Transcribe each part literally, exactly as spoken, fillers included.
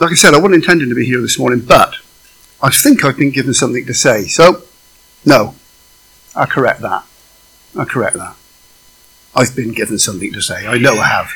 like I said, I wasn't intending to be here this morning, but I think I've been given something to say. So, no, I correct that. I correct that. I've been given something to say. I know I have.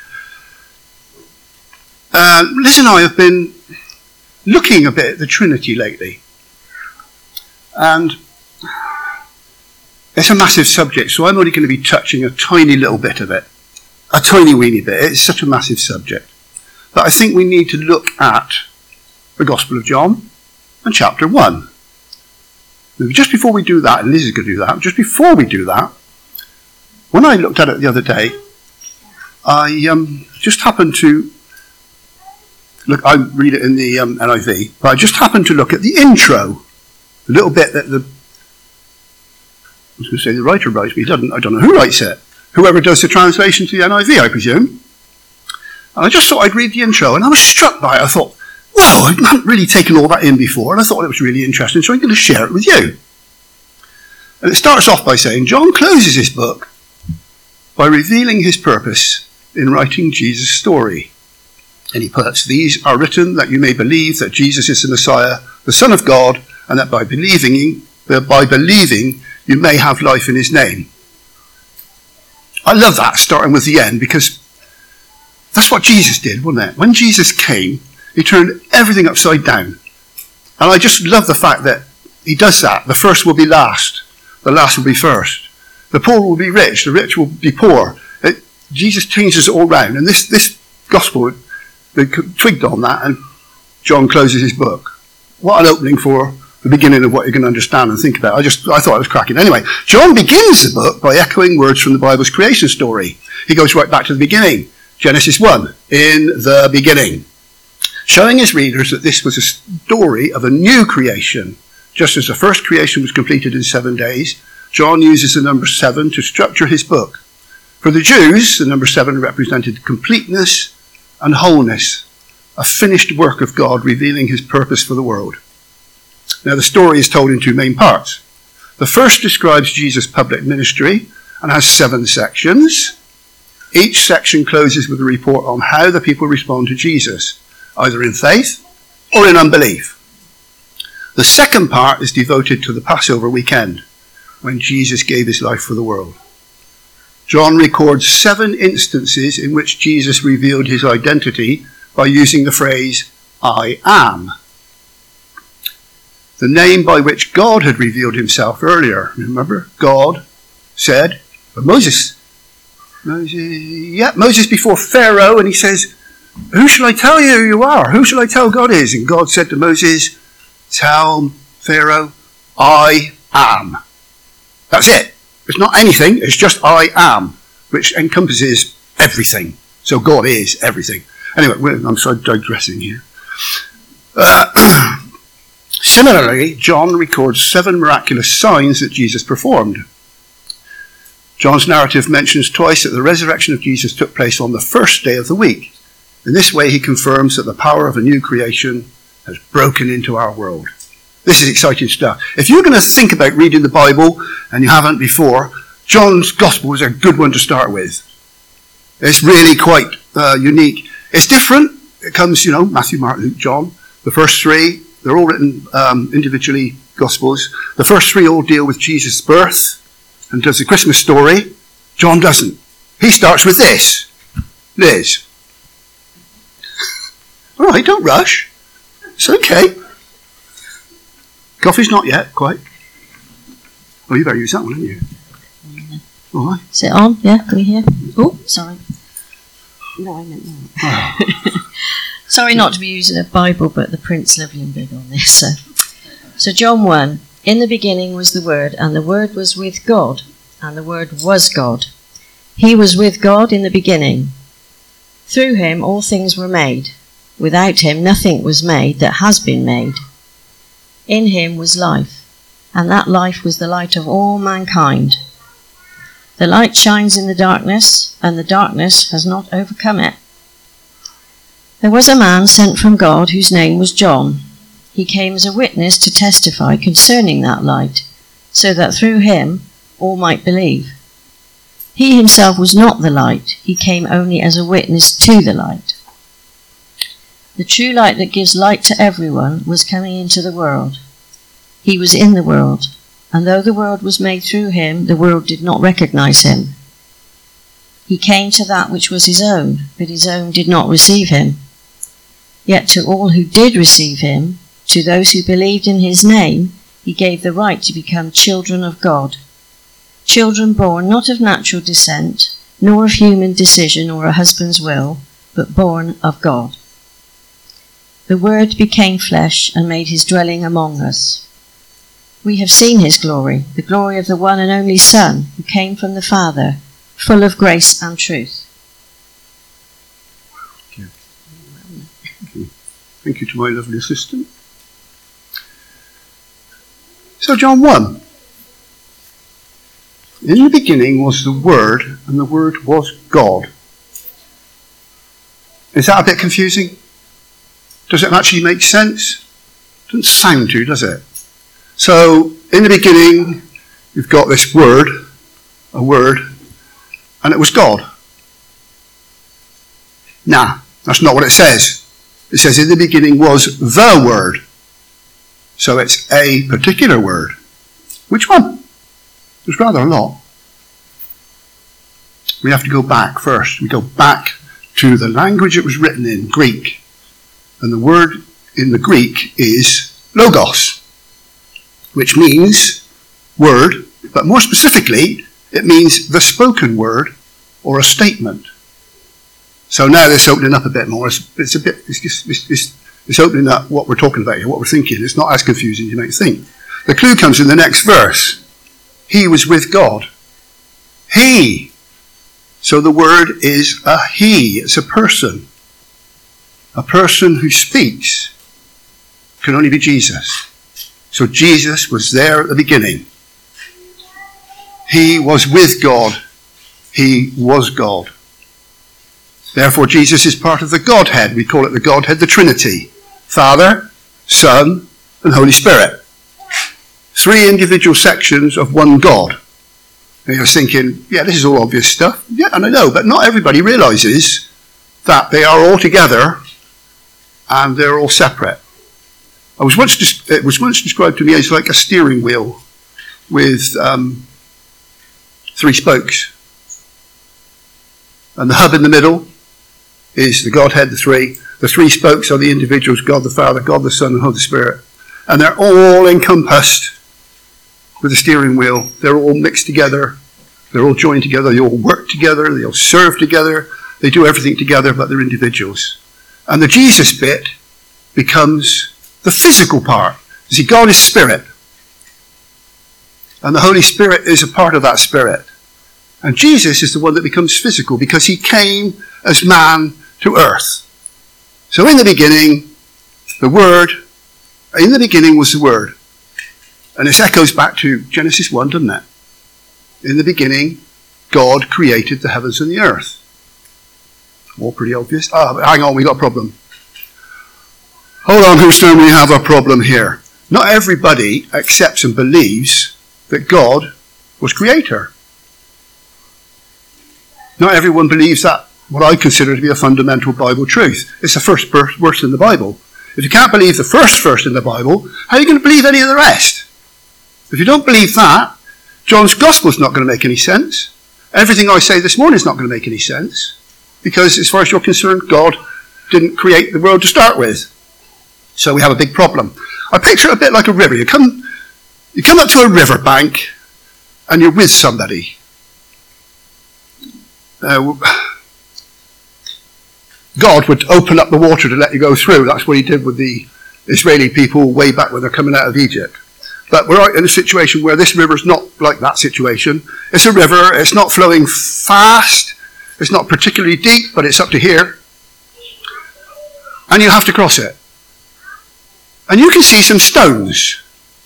Uh, Liz and I have been looking a bit at the Trinity lately. And it's a massive subject, so I'm only going to be touching a tiny little bit of it. A tiny weeny bit. It's such a massive subject. But I think we need to look at the Gospel of John and chapter one. Now, just before we do that, and Liz is going to do that, just before we do that, when I looked at it the other day, I um, just happened to look, I read it in the um, N I V, but I just happened to look at the intro, the little bit that the, I was going to say the writer writes, but he doesn't, I don't know who writes it. Whoever does the translation to the N I V, I presume. And I just thought I'd read the intro, and I was struck by it. I thought, whoa, I hadn't really taken all that in before, and I thought it was really interesting, so I'm going to share it with you. And it starts off by saying, John closes his book by revealing his purpose in writing Jesus' story. And he puts, these are written that you may believe that Jesus is the Messiah, the Son of God, and that by believing, by believing you may have life in his name. I love that, starting with the end, because that's what Jesus did, wasn't it? When Jesus came, he turned everything upside down. And I just love the fact that he does that. The first will be last. The last will be first. The poor will be rich. The rich will be poor. It, Jesus changes it all round. And this, this gospel, they twigged on that, and John closes his book. What an opening for the beginning of what you can understand and think about. I just, I thought it was cracking. Anyway, John begins the book by echoing words from the Bible's creation story. He goes right back to the beginning. Genesis one, in the beginning. Showing his readers that this was a story of a new creation. Just as the first creation was completed in seven days, John uses the number seven to structure his book. For the Jews, the number seven represented completeness and wholeness, a finished work of God revealing his purpose for the world. Now the story is told in two main parts. The first describes Jesus' public ministry and has seven sections. Each section closes with a report on how the people respond to Jesus, either in faith or in unbelief. The second part is devoted to the Passover weekend, when Jesus gave his life for the world. John records seven instances in which Jesus revealed his identity by using the phrase, I am. The name by which God had revealed himself earlier. Remember? God said, but Moses, Moses, yeah, Moses before Pharaoh, and he says, who shall I tell you who you are? Who shall I tell God is? And God said to Moses, tell Pharaoh, I am. That's it. It's not anything, it's just I am, which encompasses everything. So God is everything. Anyway, I'm sorry, digressing here. Uh, similarly, John records seven miraculous signs that Jesus performed. John's narrative mentions twice that the resurrection of Jesus took place on the first day of the week. In this way, he confirms that the power of a new creation has broken into our world. This is exciting stuff. If you're going to think about reading the Bible, and you haven't before, John's Gospel is a good one to start with. It's really quite uh, unique. It's different. It comes, you know, Matthew, Mark, Luke, John. The first three, they're all written um, individually, Gospels. The first three all deal with Jesus' birth and does the Christmas story. John doesn't. He starts with this. Liz. All right, don't rush. It's okay. Coffee's not yet, quite. Oh, you better use that one, haven't you? Yeah. All right. Is it on? Yeah, can we hear? Oh, sorry. No, I meant that. Sorry not to be using a Bible, but the print's lovely and big on this. So, so John one. In the beginning was the Word, and the Word was with God, and the Word was God. He was with God in the beginning. Through him all things were made. Without him nothing was made that has been made. In him was life, and that life was the light of all mankind. The light shines in the darkness, and the darkness has not overcome it. There was a man sent from God whose name was John. He came as a witness to testify concerning that light, so that through him all might believe. He himself was not the light, he came only as a witness to the light. The true light that gives light to everyone was coming into the world. He was in the world, and though the world was made through him, the world did not recognize him. He came to that which was his own, but his own did not receive him. Yet to all who did receive him, to those who believed in his name, he gave the right to become children of God. Children born not of natural descent, nor of human decision or a husband's will, but born of God. The Word became flesh and made his dwelling among us. We have seen his glory, the glory of the one and only Son, who came from the Father, full of grace and truth. Thank you. Thank you to my lovely assistant. So John one. In the beginning was the Word, and the Word was God. Is that a bit confusing? Does it actually make sense? Doesn't sound to, does it? So, in the beginning, you've got this word, a word, and it was God. Nah, that's not what it says. It says in the beginning was the Word. So it's a particular word. Which one? There's rather a lot. We have to go back first. We go back to the language it was written in, Greek. And the word in the Greek is logos, which means word, but more specifically, it means the spoken word or a statement. So now this opening up a bit more. It's, it's a bit. It's, just, it's, it's, it's opening up what we're talking about here, what we're thinking. It's not as confusing as you might think. The clue comes in the next verse. He was with God. He. So the word is a he. It's a person. A person who speaks can only be Jesus. So Jesus was there at the beginning. He was with God. He was God. Therefore, Jesus is part of the Godhead. We call it the Godhead, the Trinity. Father, Son, and Holy Spirit. Three individual sections of one God. And you're thinking, yeah, this is all obvious stuff. Yeah, and I know, but not everybody realizes that they are all together and they're all separate. I was once des- it was once described to me as like a steering wheel with um, three spokes. And the hub in the middle is the Godhead, the three. The three spokes are the individuals, God the Father, God the Son, and Holy Spirit. And they're all encompassed with the steering wheel. They're all mixed together. They're all joined together. They all work together. They all serve together. They do everything together, but they're individuals. And the Jesus bit becomes the physical part. You see, God is spirit. And the Holy Spirit is a part of that spirit. And Jesus is the one that becomes physical because he came as man to earth. So in the beginning, the Word, in the beginning was the Word. And this echoes back to Genesis one, doesn't it? In the beginning, God created the heavens and the earth. All pretty obvious. Ah, but hang on, we got a problem. Hold on, Houston, we have a problem here. Not everybody accepts and believes that God was creator. Not everyone believes that, what I consider to be a fundamental Bible truth. It's the first verse in the Bible. If you can't believe the first verse in the Bible, how are you going to believe any of the rest? If you don't believe that, John's Gospel is not going to make any sense. Everything I say this morning is not going to make any sense. Because as far as you're concerned, God didn't create the world to start with. So we have a big problem. I picture it a bit like a river. You come, you come up to a river bank and you're with somebody. Uh, God would open up the water to let you go through. That's what he did with the Israeli people way back when they're coming out of Egypt. But we're in a situation where this river is not like that situation. It's a river. It's not flowing fast. It's not particularly deep, but it's up to here. And you have to cross it. And you can see some stones.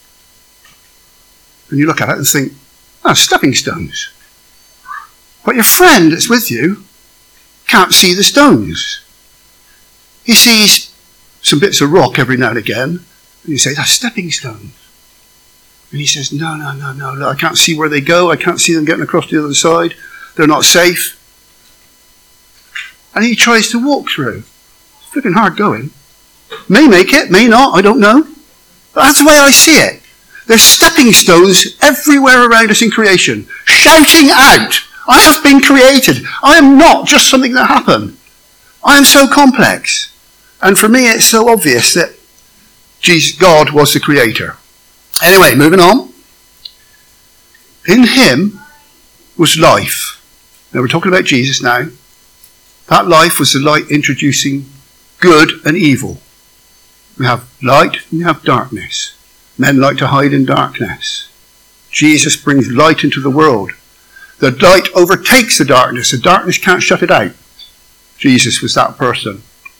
And you look at it and think, oh, stepping stones. But your friend that's with you can't see the stones. He sees some bits of rock every now and again. And you say, that's stepping stones. And he says, no, no, no, no, no, I can't see where they go. I can't see them getting across the other side. They're not safe. And he tries to walk through. flipping hard going. May make it, may not, I don't know. But that's the way I see it. There's stepping stones everywhere around us in creation, shouting out, I have been created. I am not just something that happened. I am so complex. And for me, it's so obvious that Jesus, God was the creator. Anyway, moving on. In him was life. Now we're talking about Jesus now. That life was the light introducing good and evil. We have light and we have darkness. Men like to hide in darkness. Jesus brings light into the world. The light overtakes the darkness. The darkness can't shut it out. Jesus was that person.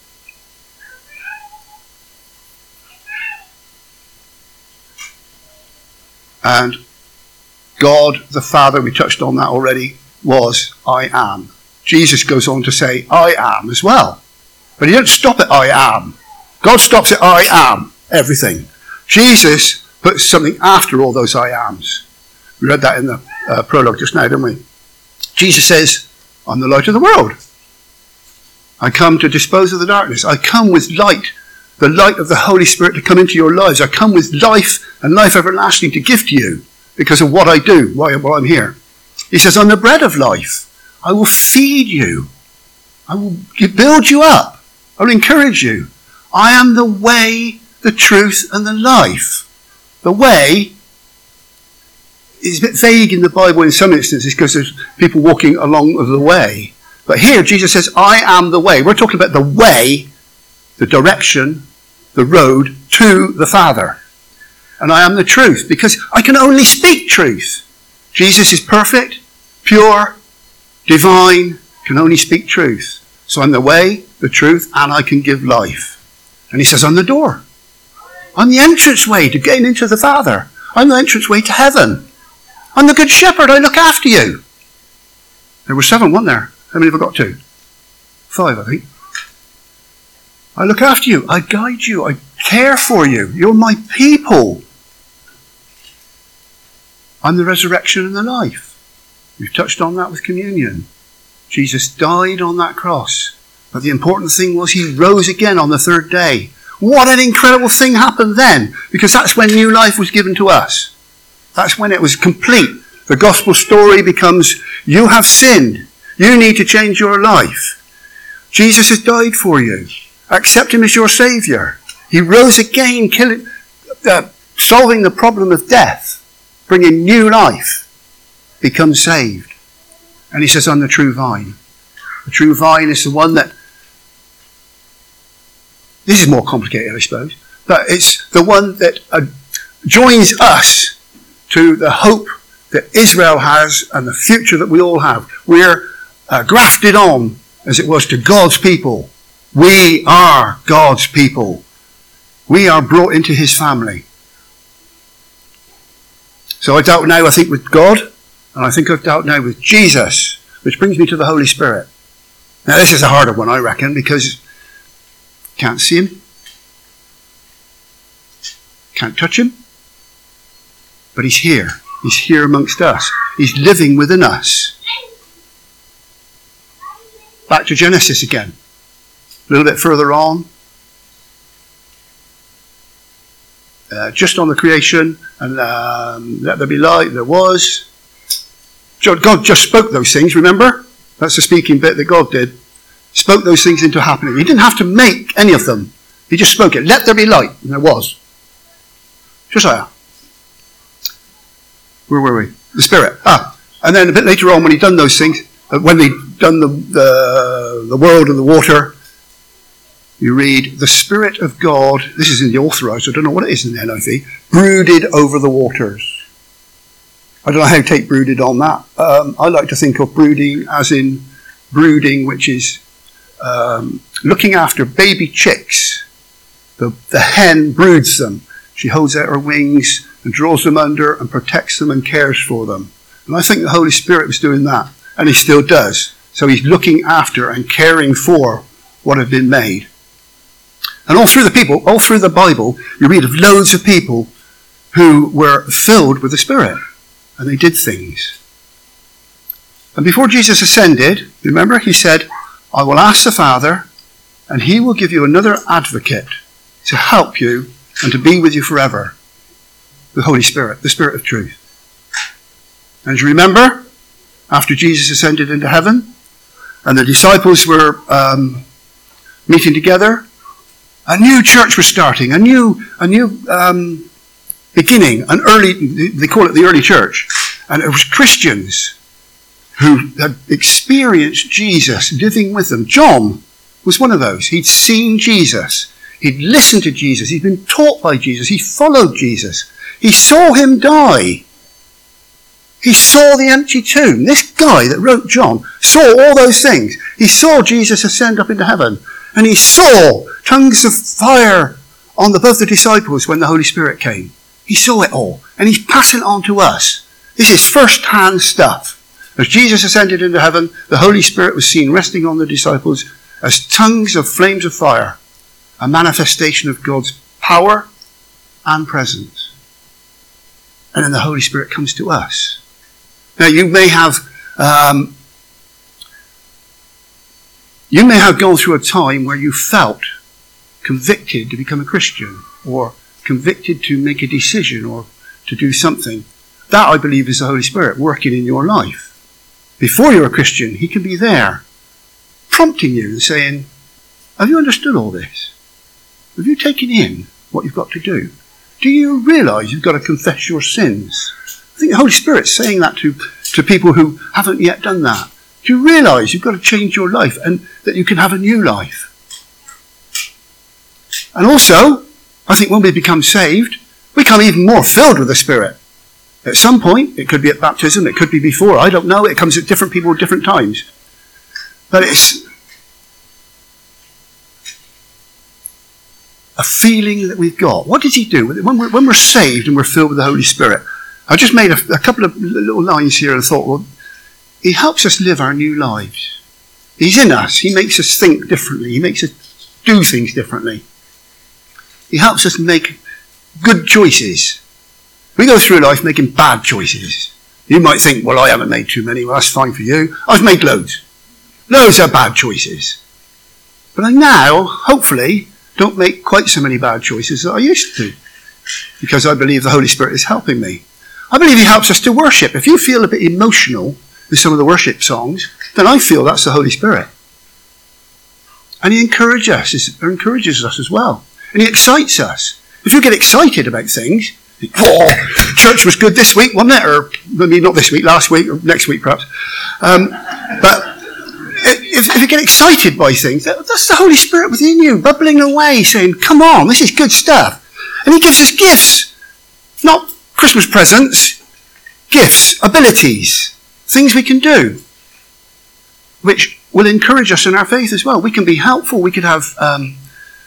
And God the Father, we touched on that already, was I am. Jesus goes on to say I am as well. But he doesn't stop at I am. God stops at I am, everything. Jesus puts something after all those I ams. We read that in the uh, prologue just now, didn't we? Jesus says, I'm the light of the world. I come to dispose of the darkness. I come with light, the light of the Holy Spirit to come into your lives. I come with life and life everlasting to give to you because of what I do while, while I'm here. He says, I'm the bread of life. I will feed you. I will build you up. I will encourage you. I am the way, the truth, and the life. The way is a bit vague in the Bible in some instances because there's people walking along the way. But here Jesus says, I am the way. We're talking about the way, the direction, the road to the Father. And I am the truth because I can only speak truth. Jesus is perfect, pure, divine, can only speak truth. So I'm the way, the truth, and I can give life. And he says, I'm the door. I'm the entranceway to getting into the Father. I'm the entranceway to heaven. I'm the good shepherd. I look after you. There were seven, weren't there? How many have I got to? Five, I think. I look after you. I guide you. I care for you. You're my people. I'm the resurrection and the life. We've touched on that with communion. Jesus died on that cross. But the important thing was he rose again on the third day. What an incredible thing happened then. Because that's when new life was given to us. That's when it was complete. The gospel story becomes, you have sinned. You need to change your life. Jesus has died for you. Accept him as your saviour. He rose again, killing, uh, solving the problem of death, bringing new life. Become saved. And he says, I'm the true vine. The true vine is the one that, this is more complicated, I suppose, but it's the one that uh, joins us to the hope that Israel has and the future that we all have. We're uh, grafted on, as it was, to God's people. We are God's people. We are brought into his family. So I doubt now, I think, with God, and I think I've doubt now with Jesus, which brings me to the Holy Spirit. Now this is a harder one, I reckon, because can't see him, can't touch him, but he's here. He's here amongst us. He's living within us. Back to Genesis again. A little bit further on. Uh, just on the creation, and um, let there be light, there was. God just spoke those things, remember? That's the speaking bit that God did. Spoke those things into happening. He didn't have to make any of them. He just spoke it. Let there be light. And there was. Just like that. Where were we? The Spirit. Ah. And then a bit later on, when he'd done those things, uh, when they'd done the, the, the world and the water, you read, the Spirit of God, this is in the Authorized, I don't know what it is in the N I V, brooded over the waters. I don't know how to take brooded on that. Um, I like to think of brooding as in brooding, which is um, looking after baby chicks. The, the hen broods them. She holds out her wings and draws them under and protects them and cares for them. And I think the Holy Spirit was doing that, and he still does. So he's looking after and caring for what had been made. And all through the people, all through the Bible, you read of loads of people who were filled with the Spirit. And they did things. And before Jesus ascended, remember, he said, I will ask the Father, And he will give you another advocate to help you and to be with you forever. The Holy Spirit, the Spirit of truth. And you remember, after Jesus ascended into heaven, and the disciples were um, meeting together, a new church was starting, a new, a new um, beginning, an early, they call it the early church. And it was Christians who had experienced Jesus living with them. John was one of those. He'd seen Jesus. He'd listened to Jesus. He'd been taught by Jesus. He followed Jesus. He saw him die. He saw the empty tomb. This guy that wrote John saw all those things. He saw Jesus ascend up into heaven. And he saw tongues of fire on above the disciples when the Holy Spirit came. He saw it all. And he's passing it on to us. This is first-hand stuff. As Jesus ascended into heaven, the Holy Spirit was seen resting on the disciples as tongues of flames of fire, a manifestation of God's power and presence. And then the Holy Spirit comes to us. Now you may have um, you may have gone through a time where you felt convicted to become a Christian, or convicted to make a decision or to do something. That, I believe, is the Holy Spirit working in your life. Before you're a Christian, he can be there, prompting you and saying, have you understood all this? Have you taken in what you've got to do? Do you realise you've got to confess your sins? I think the Holy Spirit's saying that to, to people who haven't yet done that. Do you realise you've got to change your life and that you can have a new life? And also, I think when we become saved, we become even more filled with the Spirit. At some point, it could be at baptism, it could be before, I don't know, it comes at different people at different times. But it's a feeling that we've got. What does he do? When we're, when we're saved and we're filled with the Holy Spirit, I just made a, a couple of little lines here and thought, well, he helps us live our new lives. He's in us. He makes us think differently. He makes us do things differently. He helps us make good choices. We go through life making bad choices. You might think, well, I haven't made too many. Well, that's fine for you. I've made loads. Loads of bad choices. But I now, hopefully, don't make quite so many bad choices that I used to. Because I believe the Holy Spirit is helping me. I believe he helps us to worship. If you feel a bit emotional with some of the worship songs, then I feel that's the Holy Spirit. And he encourages us, encourages us as well. And he excites us. If you get excited about things, oh, church was good this week, wasn't it? Or maybe not this week, last week, or next week perhaps. Um, but if, if you get excited by things, that's the Holy Spirit within you, bubbling away, saying, come on, this is good stuff. And he gives us gifts. Not Christmas presents, gifts, abilities, things we can do, which will encourage us in our faith as well. We can be helpful. We could have, um,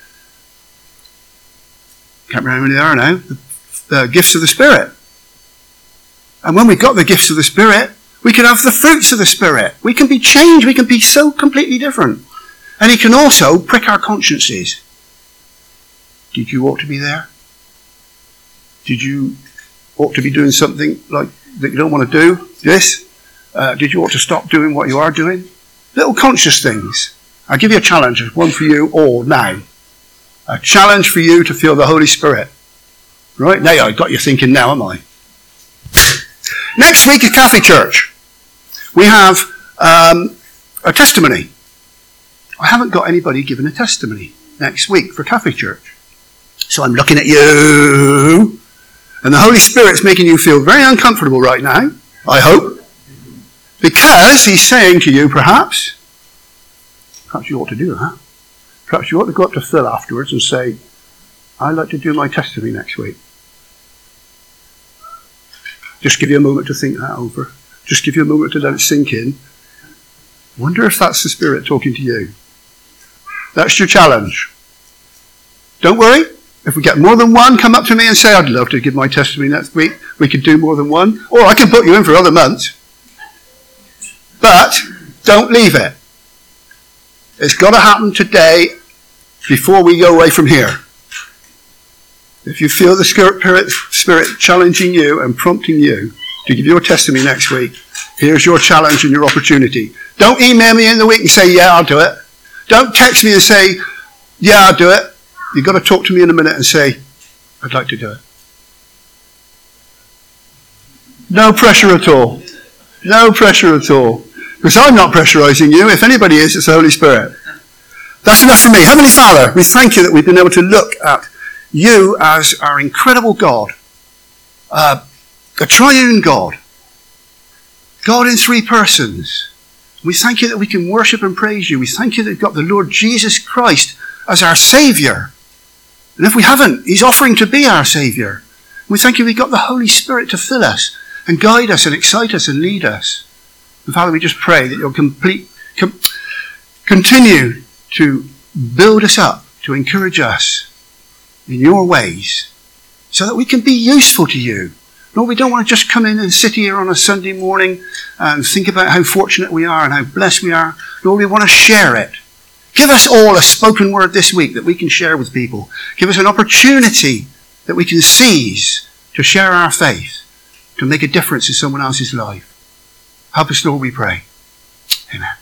can't remember how many there are now, the, the gifts of the Spirit. And when we've got the gifts of the Spirit, we can have the fruits of the Spirit. We can be changed. We can be so completely different. And he can also prick our consciences. Did you ought to be there? Did you ought to be doing something like that you don't want to do? This? Uh, did you ought to stop doing what you are doing? Little conscious things. I'll give you a challenge, one for you all now. A challenge for you to feel the Holy Spirit. Right? Now I've got you thinking now, am I? Next week at Catholic Church, we have um, a testimony. I haven't got anybody giving a testimony next week for Catholic Church. So I'm looking at you. And the Holy Spirit's making you feel very uncomfortable right now, I hope. Because he's saying to you, perhaps, perhaps you ought to do that. Perhaps you ought to go up to Phil afterwards and say, I'd like to do my testimony next week. Just give you a moment to think that over. Just give you a moment to let it sink in. Wonder if that's the Spirit talking to you. That's your challenge. Don't worry. If we get more than one, come up to me and say, I'd love to give my testimony next week. We could do more than one. Or I can put you in for other months. But don't leave it. It's got to happen today before we go away from here. If you feel the Spirit, Spirit challenging you and prompting you to give your testimony next week, here's your challenge and your opportunity. Don't email me in the week and say, yeah, I'll do it. Don't text me and say, yeah, I'll do it. You've got to talk to me in a minute and say, I'd like to do it. No pressure at all. No pressure at all. Because I'm not pressurizing you. If anybody is, it's the Holy Spirit. That's enough for me. Heavenly Father, we thank you that we've been able to look at you as our incredible God. Uh, a triune God. God in three persons. We thank you that we can worship and praise you. We thank you that we've got the Lord Jesus Christ as our Saviour. And if we haven't, he's offering to be our Saviour. We thank you we've got the Holy Spirit to fill us and guide us and excite us and lead us. And Father, we just pray that you'll complete, com- continue to build us up, to encourage us in your ways, so that we can be useful to you. Lord, we don't want to just come in and sit here on a Sunday morning and think about how fortunate we are and how blessed we are. Lord, we want to share it. Give us all a spoken word this week that we can share with people. Give us an opportunity that we can seize to share our faith, to make a difference in someone else's life. Help us, Lord, we pray. Amen.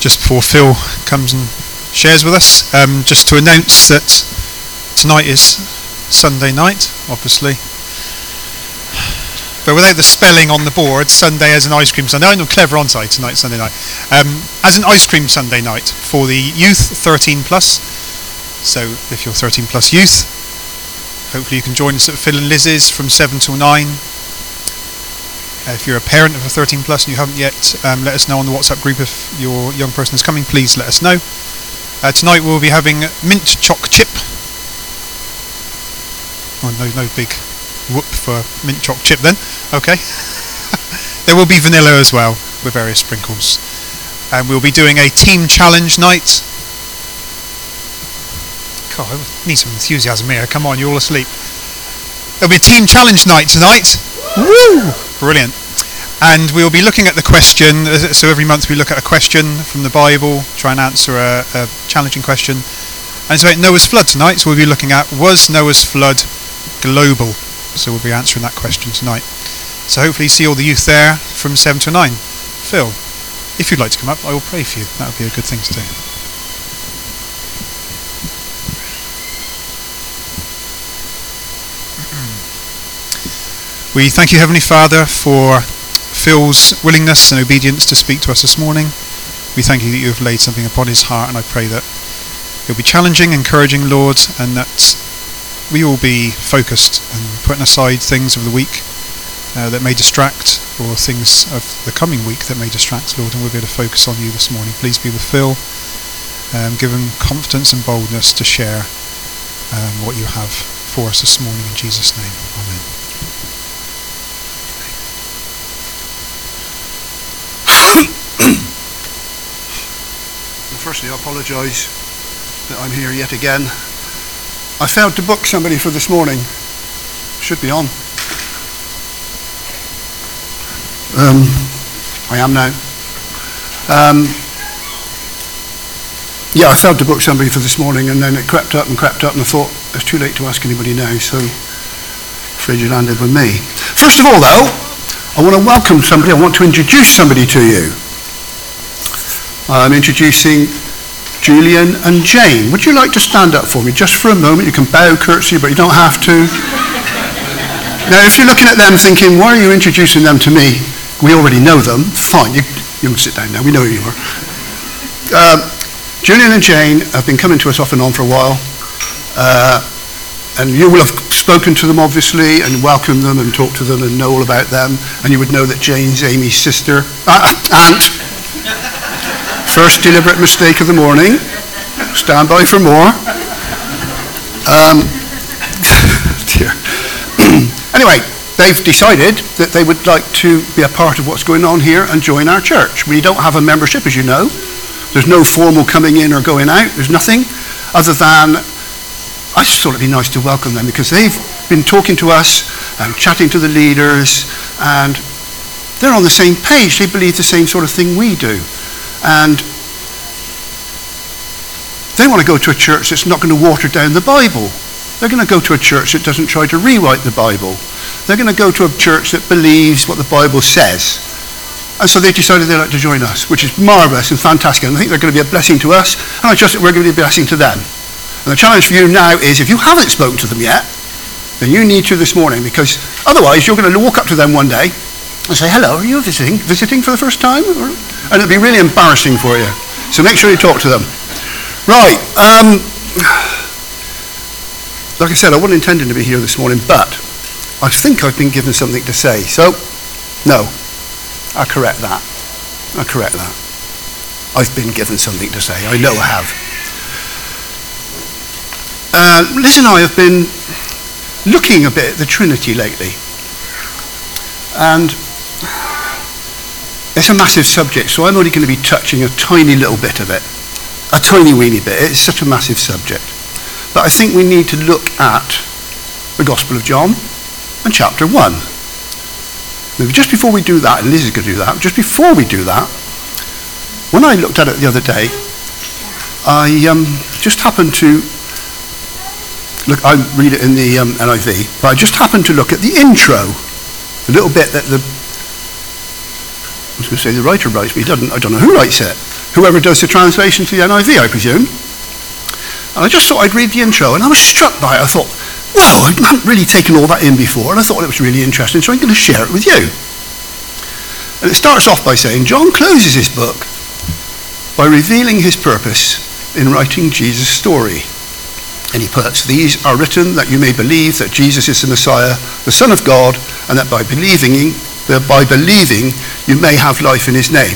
just before Phil comes and shares with us, um, just to announce that tonight is Sunday night, obviously. But without the spelling on the board, Sunday as an ice cream Sunday. I'm clever, aren't I, tonight, Sunday night. Um, as an ice cream Sunday night for the youth thirteen plus. So if you're thirteen plus youth, hopefully you can join us at Phil and Liz's from seven till nine. Uh, if you're a parent of a thirteen plus and you haven't yet, um, let us know on the WhatsApp group if your young person is coming. Please let us know. Uh, tonight we'll be having mint choc chip. Oh, no, no big whoop for mint choc chip then. Okay. There will be vanilla as well with various sprinkles. And we'll be doing a team challenge night. God, I need some enthusiasm here. Come on, you're all asleep. There'll be a team challenge night tonight. Woo! Brilliant. And we'll be looking at the question. So every month we look at a question from the Bible, try and answer a, a challenging question. And it's about Noah's flood tonight. So we'll be looking at, was Noah's flood global? So we'll be answering that question tonight. So hopefully you see all the youth there from seven to nine. Phil, if you'd like to come up, I will pray for you. That would be a good thing to do. We thank you, Heavenly Father, for Phil's willingness and obedience to speak to us this morning. We thank you that you have laid something upon his heart, and I pray that it'll be challenging, encouraging, Lord, and that we will be focused and putting aside things of the week uh, that may distract, or things of the coming week that may distract, Lord, and we'll be able to focus on you this morning. Please be with Phil. Um, give him confidence and boldness to share um, what you have for us this morning. In Jesus' name, amen. Firstly, I apologise that I'm here yet again. I failed to book somebody for this morning. Should be on. Um, I am now. Um, yeah, I failed to book somebody for this morning, and then it crept up and crept up, and I thought it's too late to ask anybody now, so afraid you landed with me. First of all, though, I want to welcome somebody. I want to introduce somebody to you. I'm introducing Julian and Jane. Would you like to stand up for me just for a moment? You can bow, curtsy, but you don't have to. Now, if you're looking at them thinking, why are you introducing them to me? We already know them. Fine, you, you can sit down now. We know who you are. Uh, Julian and Jane have been coming to us off and on for a while. Uh, and you will have spoken to them, obviously, and welcomed them and talked to them and know all about them. And you would know that Jane's Amy's sister, uh, aunt. First deliberate mistake of the morning. Stand by for more. Um, dear. Anyway, they've decided that they would like to be a part of what's going on here and join our church. We don't have a membership, as you know. There's no formal coming in or going out. There's nothing other than, I just thought it'd be nice to welcome them, because they've been talking to us and chatting to the leaders, and they're on the same page. They believe the same sort of thing we do. And they want to go to a church that's not going to water down the Bible. They're going to go to a church that doesn't try to rewrite the Bible. They're going to go to a church that believes what the Bible says. And so they decided they'd like to join us, which is marvellous and fantastic. And I think they're going to be a blessing to us, and I trust that we're going to be a blessing to them. And the challenge for you now is, if you haven't spoken to them yet, then you need to this morning, because otherwise you're going to walk up to them one day and say, hello, are you visiting visiting for the first time? And it'll be really embarrassing for you. So make sure you talk to them. Right. Um, like I said, I wasn't intending to be here this morning, but I think I've been given something to say. So, no, I correct that. I correct that. I've been given something to say. I know I have. Uh, Liz and I have been looking a bit at the Trinity lately. And it's a massive subject, so I'm only going to be touching a tiny little bit of it. A tiny weeny bit. It's such a massive subject. But I think we need to look at the Gospel of John and chapter one. Now, just before we do that, and Liz is going to do that, just before we do that, when I looked at it the other day, I um, just happened to look, I read it in the um, N I V, but I just happened to look at the intro, the little bit that the, I was going to say the writer writes, but he doesn't, I don't know who writes it. Whoever does the translation to the N I V, I presume. And I just thought I'd read the intro, and I was struck by it. I thought, whoa, I hadn't really taken all that in before, and I thought it was really interesting, so I'm going to share it with you. And it starts off by saying, John closes his book by revealing his purpose in writing Jesus' story. And he puts, these are written that you may believe that Jesus is the Messiah, the Son of God, and that by believing, that by believing you may have life in his name.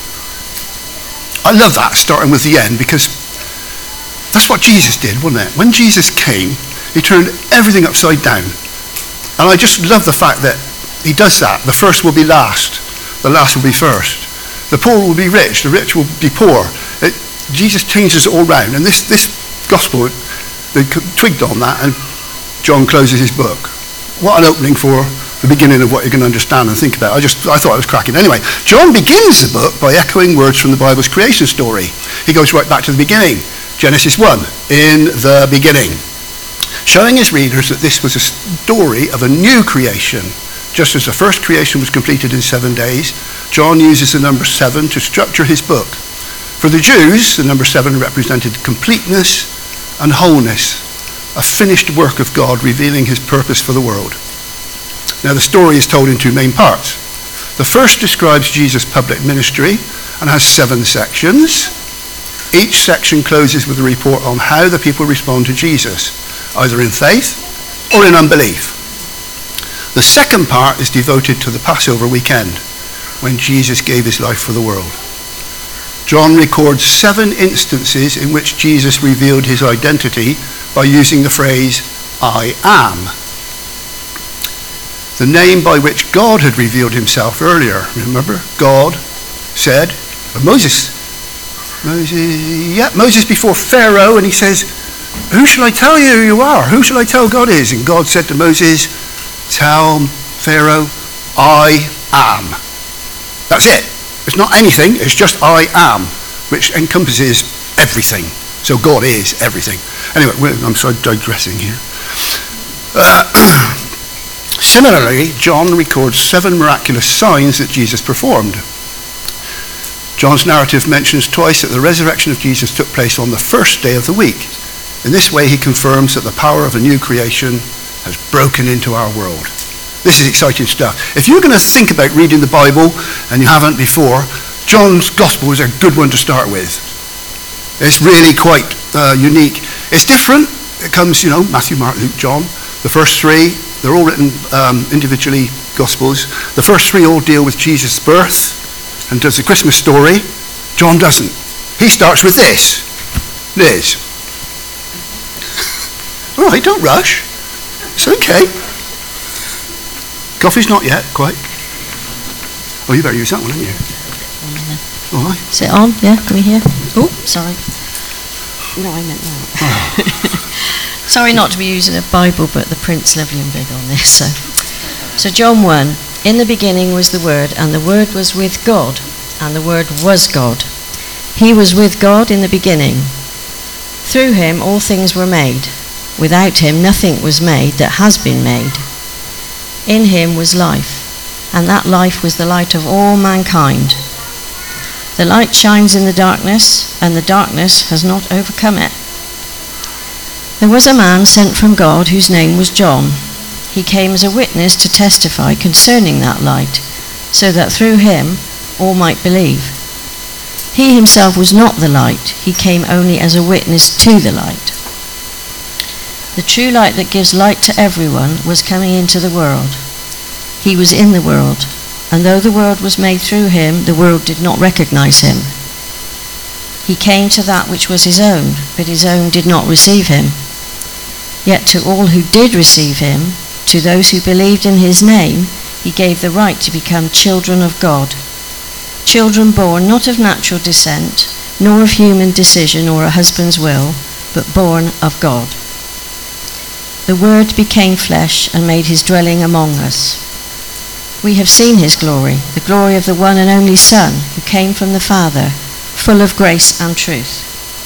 I love that, starting with the end, because that's what Jesus did, wasn't it? When Jesus came, he turned everything upside down. And I just love the fact that he does that. The first will be last. The last will be first. The poor will be rich. The rich will be poor. It, Jesus changes it all round. And this, this gospel, they twigged on that, and John closes his book. What an opening for the beginning of what you're going to understand and think about. I just I thought it was cracking. Anyway, John begins the book by echoing words from the Bible's creation story. He goes right back to the beginning. Genesis one, in the beginning. Showing his readers that this was a story of a new creation. Just as the first creation was completed in seven days, John uses the number seven to structure his book. For the Jews, the number seven represented completeness and wholeness, a finished work of God revealing his purpose for the world. Now the story is told in two main parts. The first describes Jesus' public ministry and has seven sections. Each section closes with a report on how the people respond to Jesus, either in faith or in unbelief. The second part is devoted to the Passover weekend, when Jesus gave his life for the world. John records seven instances in which Jesus revealed his identity by using the phrase, I am. The name by which God had revealed himself earlier. Remember? God said, but Moses, Moses, yeah, Moses before Pharaoh, and he says, who shall I tell you who you are? Who shall I tell God is? And God said to Moses, tell Pharaoh, I am. That's it. It's not anything, it's just I am, which encompasses everything. So God is everything. Anyway, I'm sorry, digressing here. Uh, Similarly, John records seven miraculous signs that Jesus performed. John's narrative mentions twice that the resurrection of Jesus took place on the first day of the week. In this way, he confirms that the power of a new creation has broken into our world. This is exciting stuff. If you're going to think about reading the Bible, and you haven't before, John's Gospel is a good one to start with. It's really quite uh, unique. It's different. It comes, you know, Matthew, Mark, Luke, John. The first three, they're all written um, individually, Gospels. The first three all deal with Jesus' birth and does the Christmas story. John doesn't. He starts with this. Liz. All right, don't rush. It's okay. Coffee's not yet, quite. Oh, you better use that one, haven't you? All right. Is it on? Yeah, can we hear? Oh, sorry. No, I meant that. Oh. Sorry not to be using a Bible, but the print's lovely and big on this. So, so John one, in the beginning was the Word, and the Word was with God, and the Word was God. He was with God in the beginning. Through him all things were made. Without him nothing was made that has been made. In him was life, and that life was the light of all mankind. The light shines in the darkness, and the darkness has not overcome it. There was a man sent from God whose name was John. He came as a witness to testify concerning that light, so that through him all might believe. He himself was not the light, he came only as a witness to the light. The true light that gives light to everyone was coming into the world. He was in the world, and though the world was made through him, the world did not recognize him. He came to that which was his own, but his own did not receive him. Yet to all who did receive him, to those who believed in his name, he gave the right to become children of God. Children born not of natural descent, nor of human decision or a husband's will, but born of God. The Word became flesh and made his dwelling among us. We have seen his glory, the glory of the one and only Son, who came from the Father, full of grace and truth.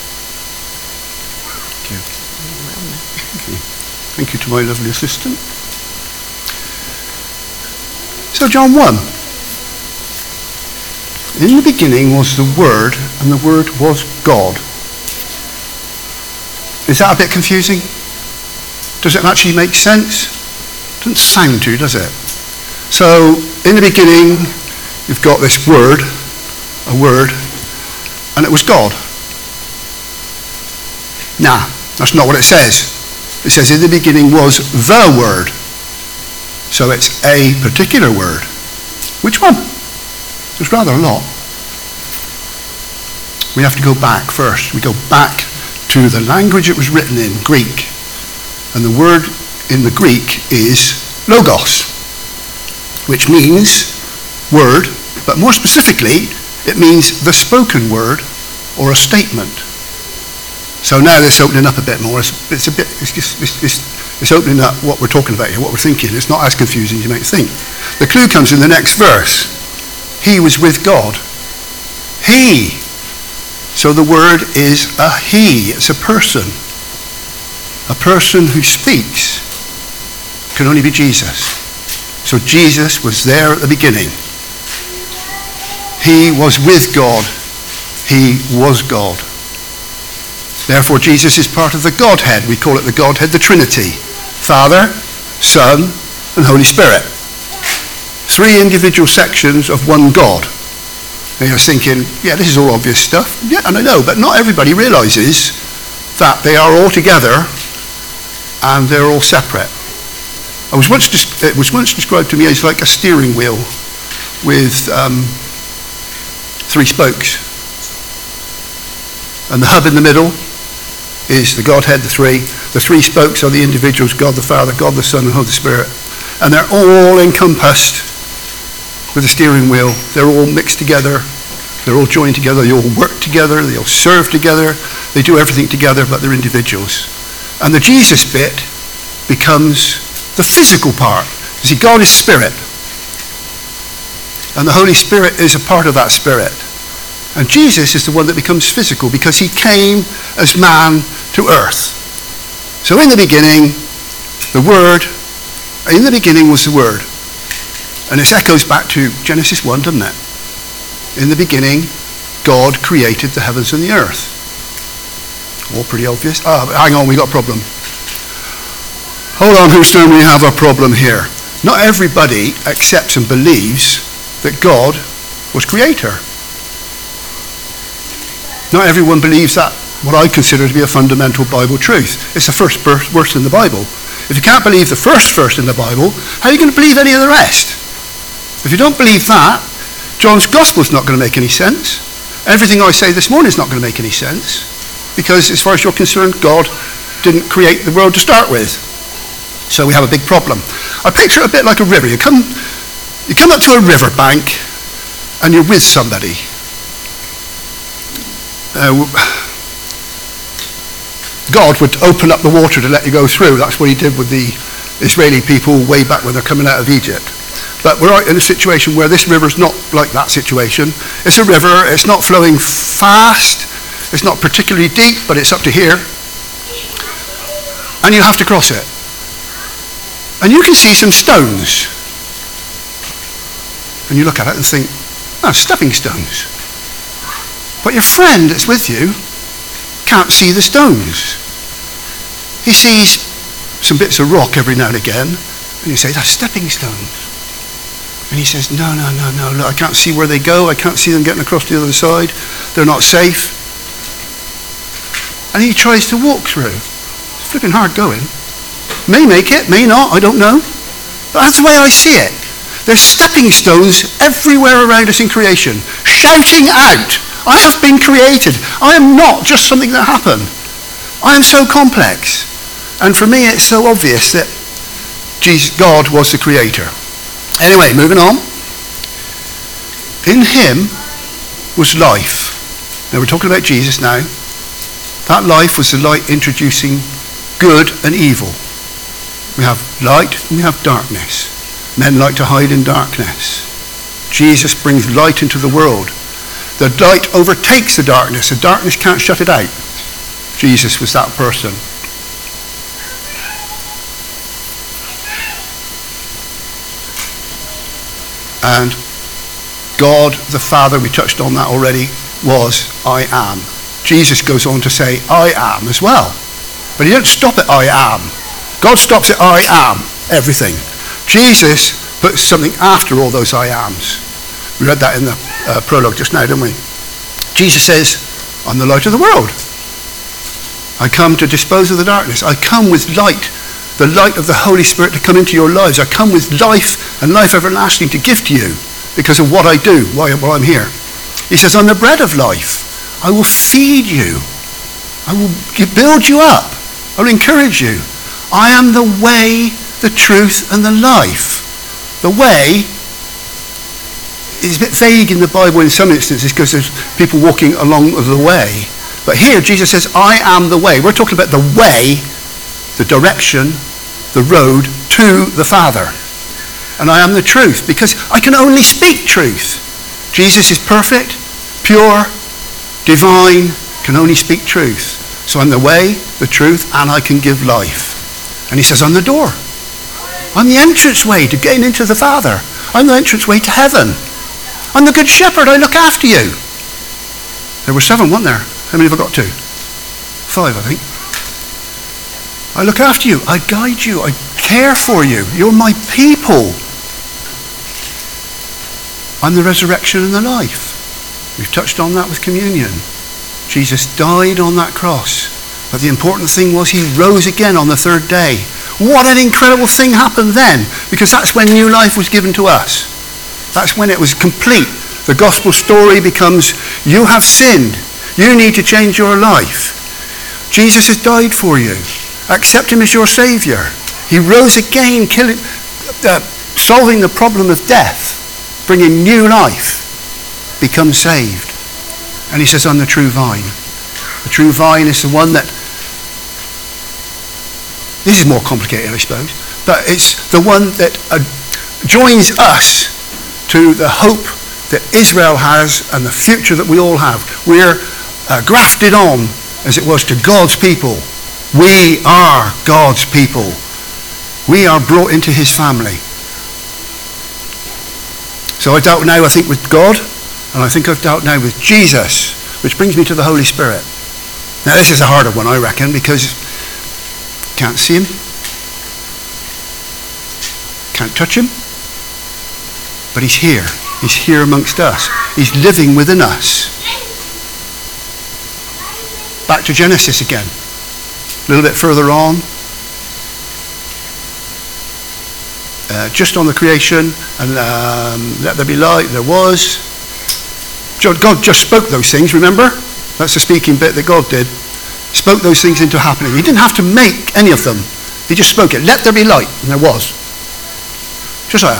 Thank you. Thank you to my lovely assistant. So John one. In the beginning was the Word, and the Word was God. Is that a bit confusing? Does it actually make sense? Doesn't sound to, does it? So, in the beginning, you've got this word, a word, and it was God. Nah, that's not what it says. It says, in the beginning was the Word. So it's a particular word. Which one? There's rather a lot. We have to go back first. We go back to the language it was written in, Greek. And the word in the Greek is logos, which means word, but more specifically, it means the spoken word or a statement. So now it's opening up a bit more. It's, it's a bit. It's, just, it's, it's, it's opening up what we're talking about here, what we're thinking. It's not as confusing as you might think. The clue comes in the next verse. He was with God. He. So the word is a he. It's a person. A person who speaks can only be Jesus. So Jesus was there at the beginning. He was with God. He was God. Therefore, Jesus is part of the Godhead. We call it the Godhead, the Trinity. Father, Son, and Holy Spirit. Three individual sections of one God. And you're thinking, yeah, this is all obvious stuff. Yeah, and I know, but not everybody realizes that they are all together and they're all separate. I was once des- it was once described to me as like a steering wheel with um, three spokes. And the hub in the middle is the Godhead, the three. The three spokes are the individuals, God the Father, God the Son, and Holy Spirit. And they're all encompassed with the steering wheel. They're all mixed together. They're all joined together. They all work together. They all serve together. They do everything together, but they're individuals. And the Jesus bit becomes the physical part. You see, God is spirit. And the Holy Spirit is a part of that spirit. And Jesus is the one that becomes physical because he came as man to earth. So in the beginning, the Word, in the beginning was the Word. And this echoes back to Genesis one, doesn't it? In the beginning, God created the heavens and the earth. All pretty obvious. Ah, hang on, we got a problem. Hold on, Houston, we have a problem here. Not everybody accepts and believes that God was creator. Not everyone believes that, what I consider to be a fundamental Bible truth. It's the first verse in the Bible. If you can't believe the first verse in the Bible, how are you going to believe any of the rest? If you don't believe that, John's Gospel is not going to make any sense. Everything I say this morning is not going to make any sense. Because as far as you're concerned, God didn't create the world to start with. So we have a big problem. I picture it a bit like a river. You come, you come up to a river bank and you're with somebody. Uh, God would open up the water to let you go through. That's what he did with the Israeli people way back when they're coming out of Egypt. But we're in a situation where this river's not like that situation. It's a river, it's not flowing fast, it's not particularly deep, but it's up to here. And you have to cross it. And you can see some stones. And you look at it and think, oh, stepping stones. But your friend that's with you can't see the stones. He sees some bits of rock every now and again, and you say, that's stepping stones. And he says, no, no, no, no, look, I can't see where they go. I can't see them getting across the other side. They're not safe. And he tries to walk through. It's flipping hard going. May make it, may not, I don't know. But that's the way I see it. There's stepping stones everywhere around us in creation, shouting out, I have been created. I am not just something that happened. I am so complex. And for me, it's so obvious that Jesus, God was the creator. Anyway, moving on. In him was life. Now we're talking about Jesus now. That life was the light introducing good and evil. We have light and we have darkness. Men like to hide in darkness. Jesus brings light into the world. The light overtakes the darkness. The darkness can't shut it out. Jesus was that person. And God the Father, we touched on that already, was I am. Jesus goes on to say I am as well. But he don't stop at I am. God stops at I am, everything. Jesus puts something after all those I ams. We read that in the uh, prologue just now, didn't we? Jesus says, I'm the light of the world. I come to dispose of the darkness. I come with light, the light of the Holy Spirit to come into your lives. I come with life and life everlasting to give to you because of what I do while I'm here. He says, I'm the bread of life. I will feed you. I will build you up. I will encourage you. I am the way, the truth, and the life. The way is a bit vague in the Bible in some instances because there's people walking along the way. But here Jesus says, I am the way. We're talking about the way, the direction, the road to the Father. And I am the truth because I can only speak truth. Jesus is perfect, pure, divine, can only speak truth. So I'm the way, the truth, and I can give life. And he says, I'm the door. I'm the entranceway to getting into the Father. I'm the entranceway to heaven. I'm the good shepherd. I look after you. There were seven, weren't there? How many have I got to? Five, I think. I look after you. I guide you. I care for you. You're my people. I'm the resurrection and the life. We've touched on that with communion. Jesus died on that cross. But the important thing was he rose again on the third day. What an incredible thing happened then. Because that's when new life was given to us. That's when it was complete. The gospel story becomes, you have sinned. You need to change your life. Jesus has died for you. Accept him as your saviour. He rose again, killing, uh, solving the problem of death, bringing new life. Become saved. And he says, I'm the true vine. The true vine is the one that, this is more complicated, I suppose, but it's the one that uh, joins us to the hope that Israel has and the future that we all have. We're uh, grafted on, as it was, to God's people. We are God's people. We are brought into his family. So I doubt now, I think, with God, and I think I've dealt now with Jesus, which brings me to the Holy Spirit. Now this is a harder one, I reckon, because can't see him, can't touch him, but he's here. He's here amongst us. He's living within us. Back to Genesis again. A little bit further on. Uh, just on the creation, and um, let there be light, there was. God just spoke those things, remember? That's the speaking bit that God did. Spoke those things into happening. He didn't have to make any of them. He just spoke it. Let there be light, and there was. Josiah.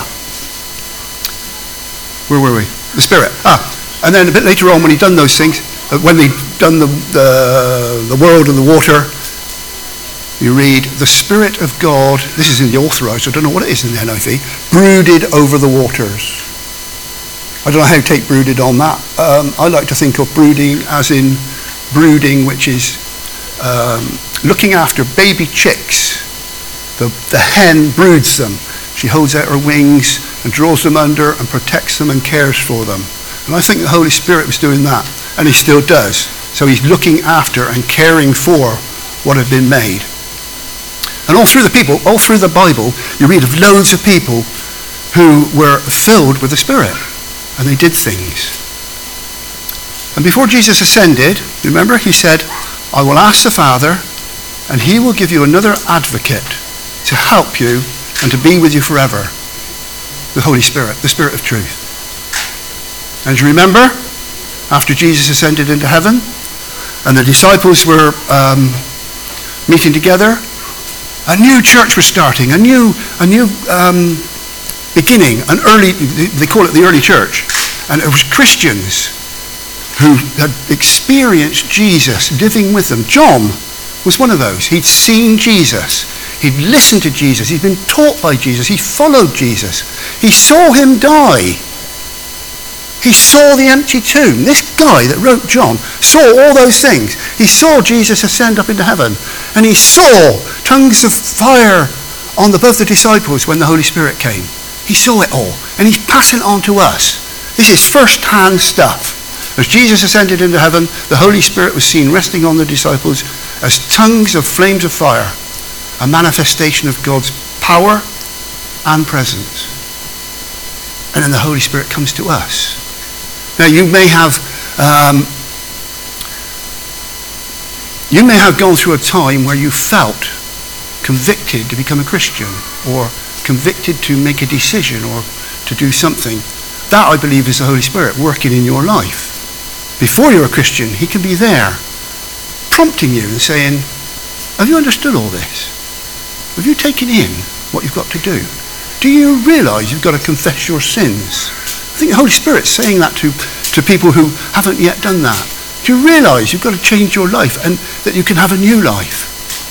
Where were we? The Spirit. Ah, and then a bit later on, when he'd done those things, uh, when they'd done the, the the world and the water, you read, the Spirit of God, this is in the Authorized, I don't know what it is in the N I V, brooded over the waters. I don't know how to take brooded on that. Um, I like to think of brooding as in brooding, which is um, looking after baby chicks. The, the hen broods them. She holds out her wings and draws them under and protects them and cares for them. And I think the Holy Spirit was doing that, and he still does. So he's looking after and caring for what had been made. And all through the people, all through the Bible, you read of loads of people who were filled with the Spirit. And they did things. And before Jesus ascended, remember, he said, I will ask the Father, and he will give you another advocate to help you and to be with you forever. The Holy Spirit, the Spirit of truth. And you remember, after Jesus ascended into heaven, and the disciples were um, meeting together, a new church was starting, a new, a new um, beginning, an early, they call it the early church, and it was Christians who had experienced Jesus living with them. John was one of those. He'd seen Jesus. He'd listened to Jesus. He'd been taught by Jesus. He followed Jesus. He saw him die. He saw the empty tomb. This guy that wrote John saw all those things. He saw Jesus ascend up into heaven. And he saw tongues of fire on above the disciples when the Holy Spirit came. He saw it all. And he's passing it on to us. This is first-hand stuff. As Jesus ascended into heaven, the Holy Spirit was seen resting on the disciples as tongues of flames of fire, a manifestation of God's power and presence. And then the Holy Spirit comes to us. Now you may have um, you may have gone through a time where you felt convicted to become a Christian, or convicted to make a decision or to do something. That, I believe, is the Holy Spirit working in your life. Before you're a Christian, he can be there, prompting you and saying, have you understood all this? Have you taken in what you've got to do? Do you realise you've got to confess your sins? I think the Holy Spirit's saying that to, to people who haven't yet done that. Do you realise you've got to change your life and that you can have a new life?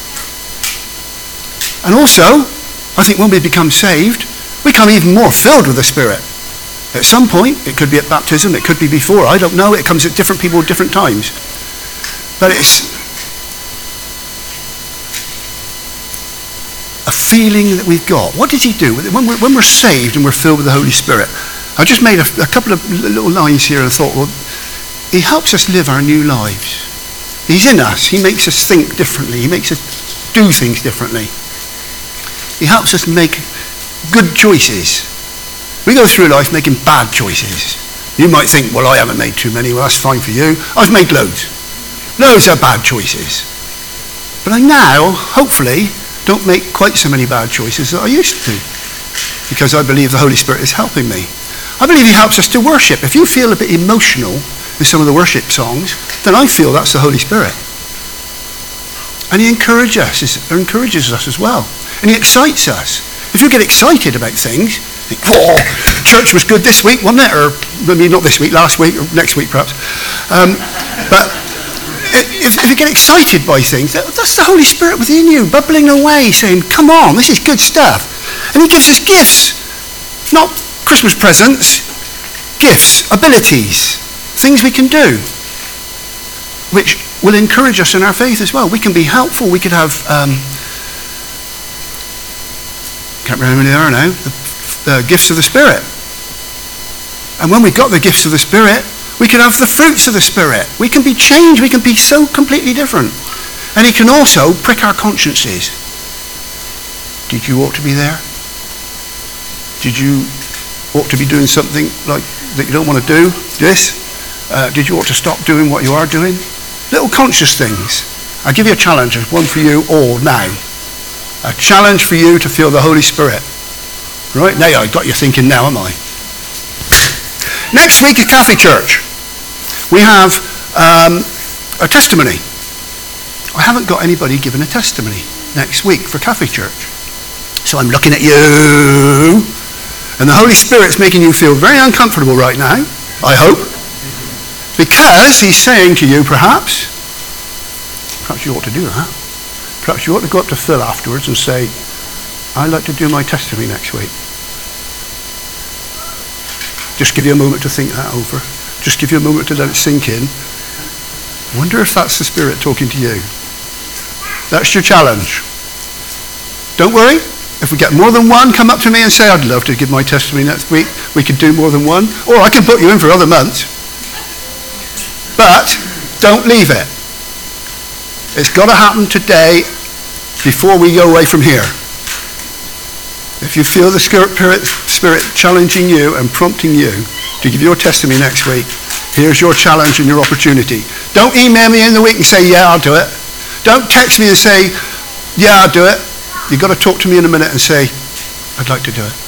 And also, I think when we become saved, we become even more filled with the Spirit. At some point, it could be at baptism, it could be before, I don't know, it comes at different people at different times. But it's a feeling that we've got. What does he do? When we're, when we're saved and we're filled with the Holy Spirit, I just made a, a couple of little lines here and thought, well, he helps us live our new lives. He's in us, he makes us think differently, he makes us do things differently. He helps us make good choices. We go through life making bad choices. You might think, well, I haven't made too many. Well, that's fine for you. I've made loads. Loads of bad choices. But I now, hopefully, don't make quite so many bad choices that I used to. Because I believe the Holy Spirit is helping me. I believe he helps us to worship. If you feel a bit emotional with some of the worship songs, then I feel that's the Holy Spirit. And he encourages us, encourages us as well. And he excites us. If you get excited about things, think, oh, church was good this week, wasn't it? Or maybe not this week, last week, or next week perhaps. Um, but if, if you get excited by things, that's the Holy Spirit within you, bubbling away, saying, come on, this is good stuff. And he gives us gifts. Not Christmas presents, gifts, abilities, things we can do, which will encourage us in our faith as well. We can be helpful. We could have, um, can't remember how many there are now, the, the gifts of the Spirit. And when we've got the gifts of the Spirit, we can have the fruits of the Spirit. We can be changed. We can be so completely different. And he can also prick our consciences. Did you ought to be there? Did you ought to be doing something like that you don't want to do? This? Uh, did you ought to stop doing what you are doing? Little conscious things. I'll give you a challenge, one for you all now. A challenge for you to feel the Holy Spirit. Right, now I've got you thinking now, am I? Next week at Cafe Church, we have um, a testimony. I haven't got anybody giving a testimony next week for Cafe Church. So I'm looking at you, and the Holy Spirit's making you feel very uncomfortable right now, I hope, because he's saying to you, perhaps, perhaps you ought to do that. Perhaps you ought to go up to Phil afterwards and say, I'd like to do my testimony next week. Just give you a moment to think that over. Just give you a moment to let it sink in. Wonder if that's the Spirit talking to you. That's your challenge. Don't worry. If we get more than one, come up to me and say, I'd love to give my testimony next week. We could do more than one. Or I can put you in for other months. But don't leave it. It's got to happen today before we go away from here. If you feel the Spirit, Spirit challenging you and prompting you to give your testimony next week, here's your challenge and your opportunity. Don't email me in the week and say, yeah, I'll do it. Don't text me and say, yeah, I'll do it. You've got to talk to me in a minute and say, I'd like to do it.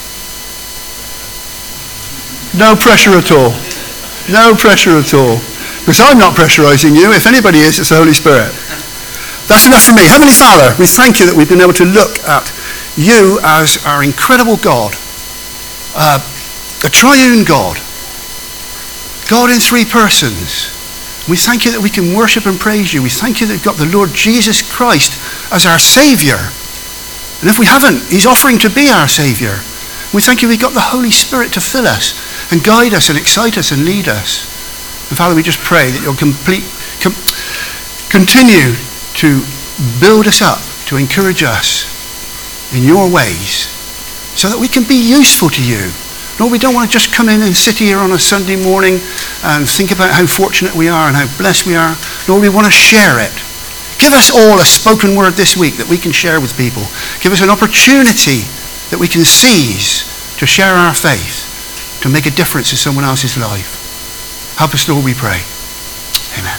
No pressure at all. No pressure at all. Because I'm not pressurizing you. If anybody is, it's the Holy Spirit. That's enough for me. Heavenly Father, we thank you that we've been able to look at you as our incredible God, uh, a triune God, God in three persons. We thank you that we can worship and praise you. We thank you that we've got the Lord Jesus Christ as our Saviour. And if we haven't, he's offering to be our Saviour. We thank you we've got the Holy Spirit to fill us and guide us and excite us and lead us. And Father, we just pray that you'll complete, com- continue to build us up, to encourage us in your ways, so that we can be useful to you. Lord, we don't want to just come in and sit here on a Sunday morning and think about how fortunate we are and how blessed we are. Lord, we want to share it. Give us all a spoken word this week that we can share with people. Give us an opportunity that we can seize to share our faith, to make a difference in someone else's life. Help us, Lord, we pray. Amen.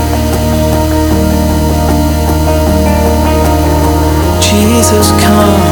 Jesus come.